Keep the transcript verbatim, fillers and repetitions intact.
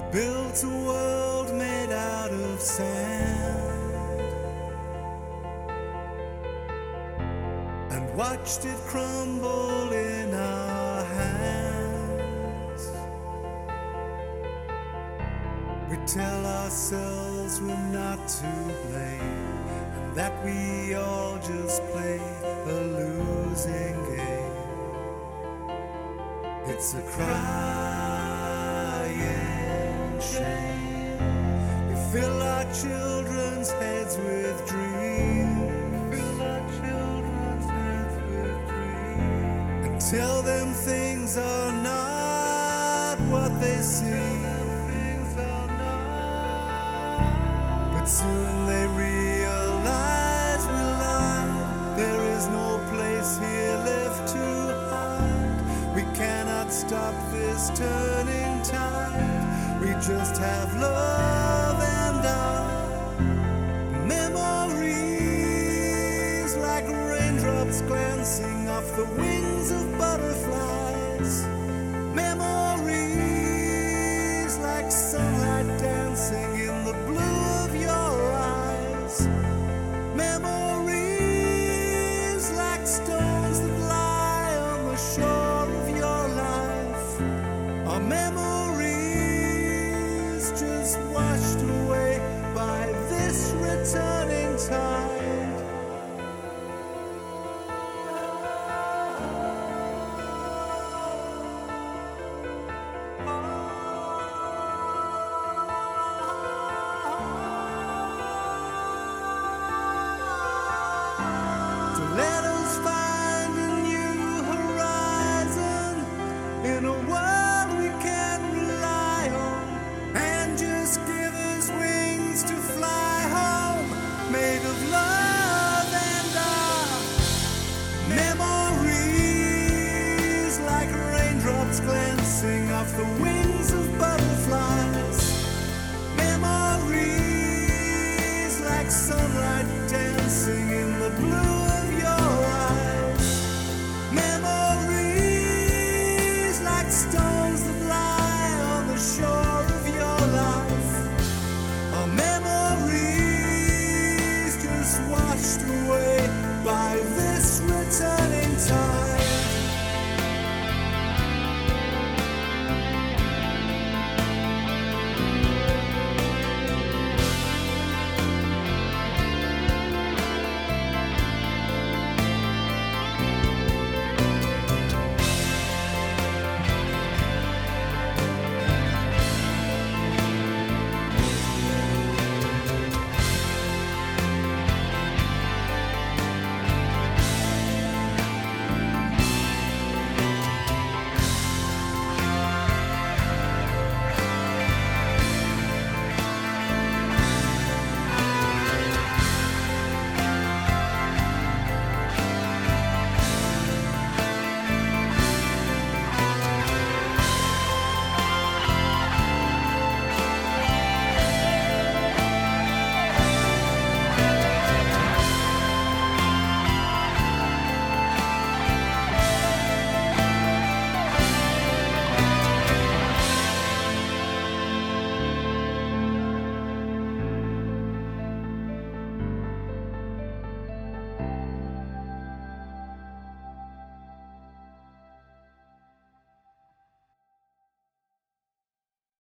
built a world made out of sand and watched it crumble in our hands. We tell ourselves we're not to blame and that we all just played a losing game. It's a crying shame. We fill our children's heads with dreams. We fill our children's heads with dreams. And tell them things are not what they seem. Things are not. But soon they realize we lied. There is no place here left to hide. We cannot stop this turning tide. We just have love and our memories like raindrops glancing off the wings of butterflies. Memories like sunlight dancing in the blue of your eyes. Memories like stones that lie on the shore of your life. Our memories just washed away by this returning tide. So let us find a new horizon in a world we can rely on, and just give us wings to fly home, made of love and our memories like raindrops glancing off the wings of butterflies. Memories like sunlight dancing